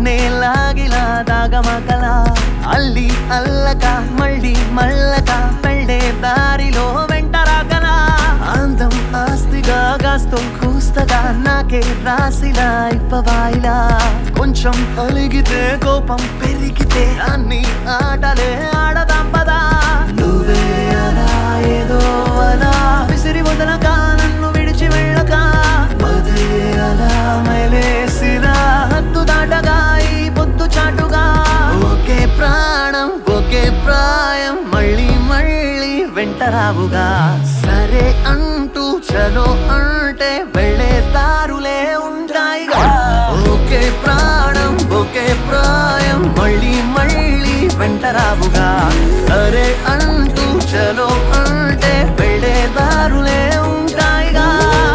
నన్నే లాగిలా దాగమకల అల్లి అల్లక మళ్ళీ మల్లక పెళ్ళే దారిలో వెంటరాకనా అందం ఆస్తిగా గాస్తో కూస్తగా నాకే రాసిలా ఇప్పవాయిలా కొంచెం అలిగితే కోపం పెరిగితే అన్ని ఆటలే ఆడదాం పదా నువ్వే అలా ఏదో అలా విసిరి వదలక నన్ను విడిచి వెళ్ళక మదే అలా మెలేసిరా హద్దు దాటగా ఈ పొద్దు చాటుగా ఒకే ప్రాణం ఒకే ప్రాయం మళ్ళీ మళ్ళీ వెంటరావుగా సరే అంటూ చలో అంటే వెళ్ళే దారులే ఉంటాయిగా ఒకే ప్రాణం ఒకే ప్రాయం మళ్ళీ మళ్ళీ వెంటరావుగా సరే అంటూ చలో అంటే వెళ్ళే దారులే ఉంటాయిగా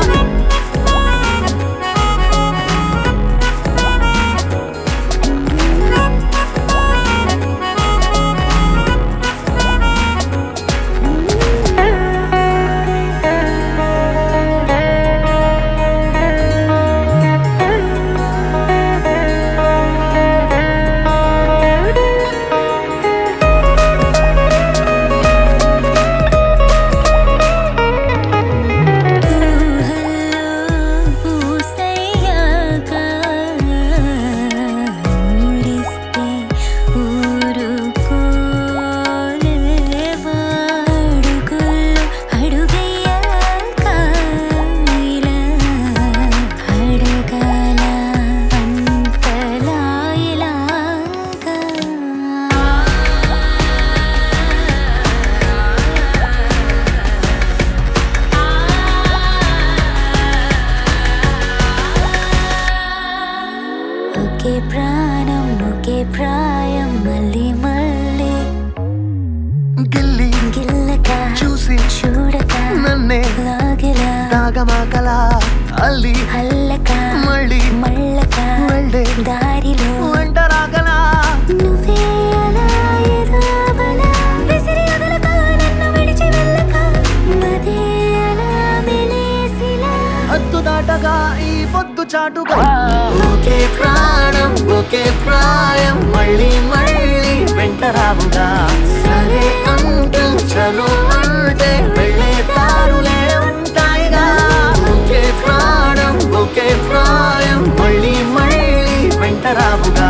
ఒకే ప్రాణం ఒకే ప్రాయం మళ్ళీ మళ్ళీ గిల్లి గిల్లక చూసి చూడక నన్నే లాగిలా దాగమకల అల్లి అల్లక మళ్ళీ మల్లక వెళ్ళే దారిలో వెంటరాకనా నువ్వే అలా ఏదో అలా విసిరి వదలక నన్ను విడిచి వెళ్ళక మదే అలా మెలేసిలా హద్దు దాటగా ఈ పొద్దు చాటుగా ఒకే ప్రాణం ఒకే ప్రాయం మళ్ళీ మళ్ళీ వెంటరావుగా సరే అంటూ చలో అంటే వెళ్ళే దారులే ఉంటాయిగా ఒకే ప్రాణం ఒకే ప్రాయం మళ్ళీ మళ్ళీ వెంటరావుగా